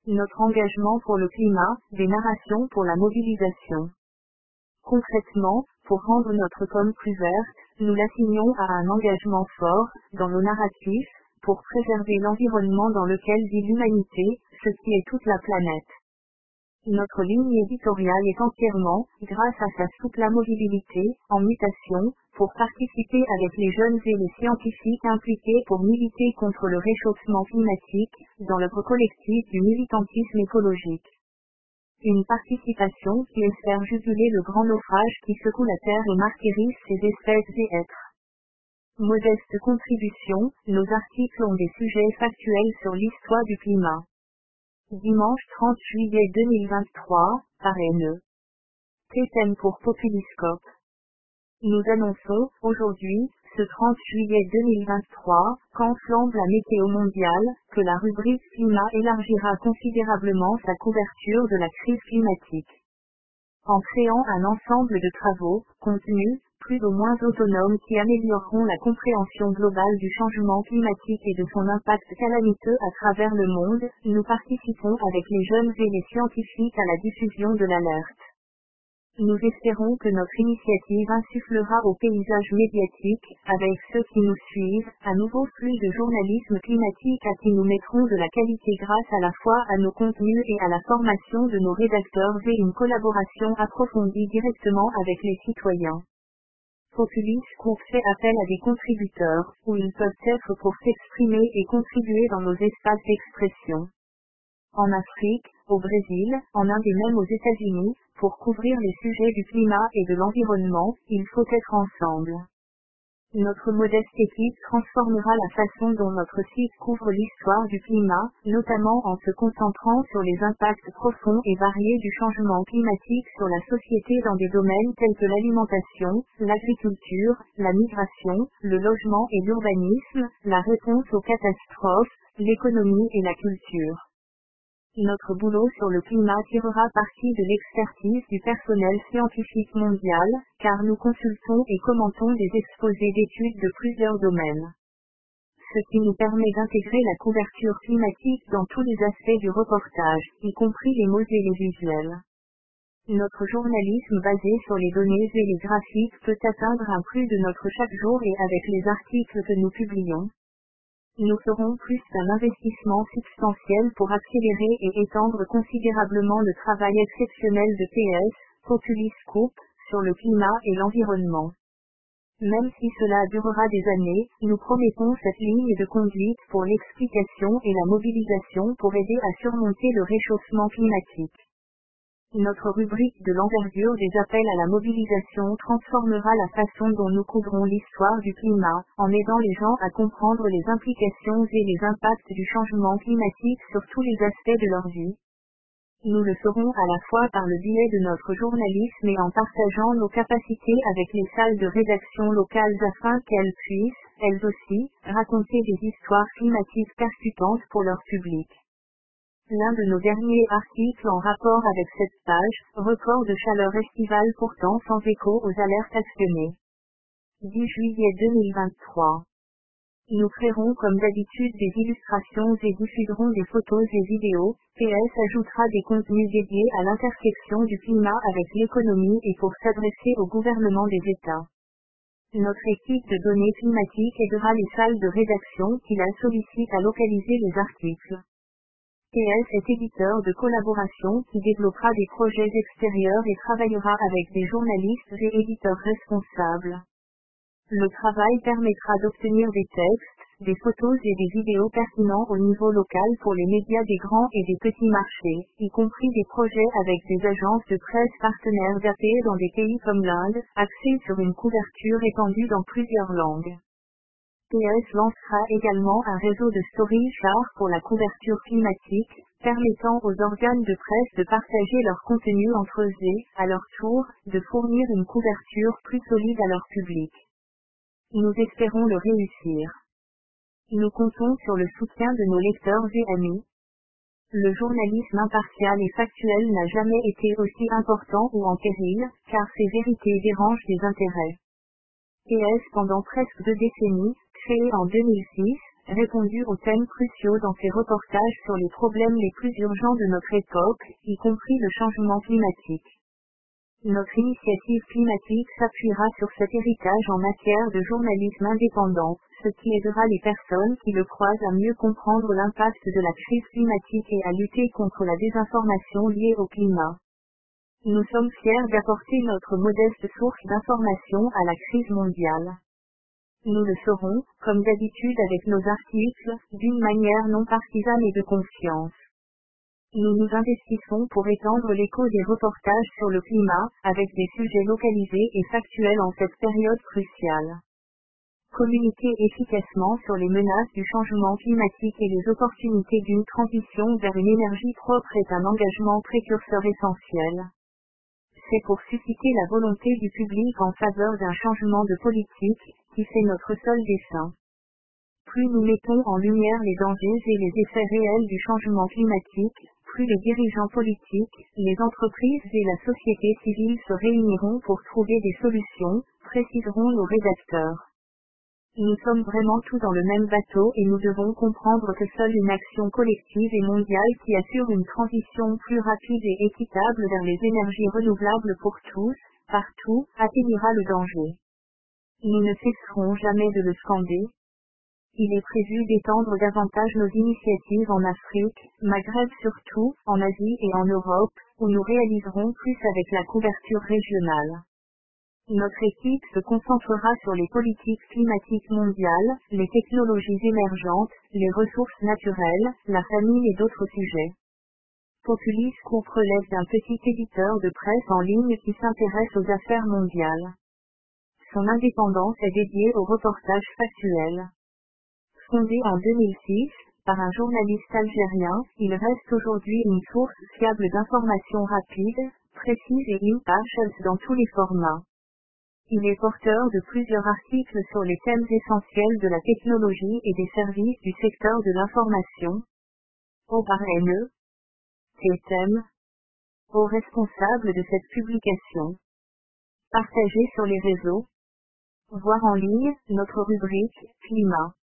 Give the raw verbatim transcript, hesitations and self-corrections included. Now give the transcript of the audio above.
Notre engagement pour le climat, des narrations pour la mobilisation. Concrètement, pour rendre notre com plus verte, nous l'assignons à un engagement fort, dans nos narratifs, pour préserver l'environnement dans lequel vit l'humanité, ce qui est toute la planète. Notre ligne éditoriale est entièrement, grâce à sa souple mobilité, en mutation, pour participer avec les jeunes et les scientifiques impliqués pour militer contre le réchauffement climatique, dans l'œuvre collective du militantisme écologique. Une participation qui espère juguler le grand naufrage qui secoue la Terre et martyrise ses espèces et êtres. Modeste contribution, nos articles ont des sujets factuels sur l'histoire du climat. Dimanche trente juillet deux mille vingt-trois, par N E. Thème pour Populiscope. Nous annonçons, aujourd'hui, ce trente juillet deux mille vingt-trois, quand flambe la météo mondiale, que la rubrique climat élargira considérablement sa couverture de la crise climatique. En créant un ensemble de travaux, contenus, plus ou moins autonomes qui amélioreront la compréhension globale du changement climatique et de son impact calamiteux à travers le monde, nous participons avec les jeunes et les scientifiques à la diffusion de l'alerte. Nous espérons que notre initiative insufflera au paysage médiatique, avec ceux qui nous suivent, un nouveau flux de journalisme climatique à qui nous mettrons de la qualité grâce à la fois à nos contenus et à la formation de nos rédacteurs et une collaboration approfondie directement avec les citoyens. Populiscope fait appel à des contributeurs, où ils peuvent être pour s'exprimer et contribuer dans nos espaces d'expression. En Afrique, au Brésil, en Inde et même aux États-Unis, pour couvrir les sujets du climat et de l'environnement, il faut être ensemble. Notre modeste équipe transformera la façon dont notre site couvre l'histoire du climat, notamment en se concentrant sur les impacts profonds et variés du changement climatique sur la société dans des domaines tels que l'alimentation, l'agriculture, la migration, le logement et l'urbanisme, la réponse aux catastrophes, l'économie et la culture. Notre boulot sur le climat tirera parti de l'expertise du personnel scientifique mondial, car nous consultons et commentons des exposés d'études de plusieurs domaines. Ce qui nous permet d'intégrer la couverture climatique dans tous les aspects du reportage, y compris les mots et les visuels. Notre journalisme basé sur les données et les graphiques peut atteindre un plus de notre chaque jour et avec les articles que nous publions. Nous ferons plus d'un investissement substantiel pour accélérer et étendre considérablement le travail exceptionnel de P S, Populiscope, sur le climat et l'environnement. Même si cela durera des années, nous promettons cette ligne de conduite pour l'explication et la mobilisation pour aider à surmonter le réchauffement climatique. Notre rubrique de l'envergure des appels à la mobilisation transformera la façon dont nous couvrons l'histoire du climat, en aidant les gens à comprendre les implications et les impacts du changement climatique sur tous les aspects de leur vie. Nous le ferons à la fois par le biais de notre journalisme et en partageant nos capacités avec les salles de rédaction locales afin qu'elles puissent, elles aussi, raconter des histoires climatiques percutantes pour leur public. L'un de nos derniers articles en rapport avec cette page, record de chaleur estivale pourtant sans écho aux alertes actionnées. dix juillet deux mille vingt-trois. Nous créerons comme d'habitude des illustrations et diffuserons des photos et vidéos. P S ajoutera des contenus dédiés à l'intersection du climat avec l'économie et pour s'adresser au gouvernement des États. Notre équipe de données climatiques aidera les salles de rédaction qui la sollicitent à localiser les articles. P S est éditeur de collaboration qui développera des projets extérieurs et travaillera avec des journalistes et éditeurs responsables. Le travail permettra d'obtenir des textes, des photos et des vidéos pertinents au niveau local pour les médias des grands et des petits marchés, y compris des projets avec des agences de presse partenaires d'A P dans des pays comme l'Inde, axés sur une couverture étendue dans plusieurs langues. P S lancera également un réseau de story char pour la couverture climatique, permettant aux organes de presse de partager leur contenu entre eux et, à leur tour, de fournir une couverture plus solide à leur public. Nous espérons le réussir. Nous comptons sur le soutien de nos lecteurs et amis. Le journalisme impartial et factuel n'a jamais été aussi important ou en péril, car ses vérités dérangent les intérêts. P S pendant presque deux décennies, créé en deux mille six, répondu aux thèmes cruciaux dans ses reportages sur les problèmes les plus urgents de notre époque, y compris le changement climatique. Notre initiative climatique s'appuiera sur cet héritage en matière de journalisme indépendant, ce qui aidera les personnes qui le croisent à mieux comprendre l'impact de la crise climatique et à lutter contre la désinformation liée au climat. Nous sommes fiers d'apporter notre modeste source d'information à la crise mondiale. Nous le ferons, comme d'habitude avec nos articles, d'une manière non partisane et de confiance. Nous nous investissons pour étendre l'écho des reportages sur le climat, avec des sujets localisés et factuels en cette période cruciale. Communiquer efficacement sur les menaces du changement climatique et les opportunités d'une transition vers une énergie propre est un engagement précurseur essentiel. C'est pour susciter la volonté du public en faveur d'un changement de politique, qui fait notre seul dessein. Plus nous mettons en lumière les dangers et les effets réels du changement climatique, plus les dirigeants politiques, les entreprises et la société civile se réuniront pour trouver des solutions, préciseront nos rédacteurs. Nous sommes vraiment tous dans le même bateau et nous devons comprendre que seule une action collective et mondiale qui assure une transition plus rapide et équitable vers les énergies renouvelables pour tous, partout, atténuera le danger. Nous ne cesserons jamais de le scander. Il est prévu d'étendre davantage nos initiatives en Afrique, Maghreb surtout, en Asie et en Europe, où nous réaliserons plus avec la couverture régionale. Notre équipe se concentrera sur les politiques climatiques mondiales, les technologies émergentes, les ressources naturelles, la famine et d'autres sujets. Populis Group relève d'un petit éditeur de presse en ligne qui s'intéresse aux affaires mondiales. Son indépendance est dédiée au reportage factuel. Fondé en deux mille six, par un journaliste algérien, il reste aujourd'hui une source fiable d'informations rapides, précises et impartiales dans tous les formats. Il est porteur de plusieurs articles sur les thèmes essentiels de la technologie et des services du secteur de l'information. Au parraineux, ces thèmes, aux responsables de cette publication. Partagez sur les réseaux. Voir en ligne, notre rubrique, climat.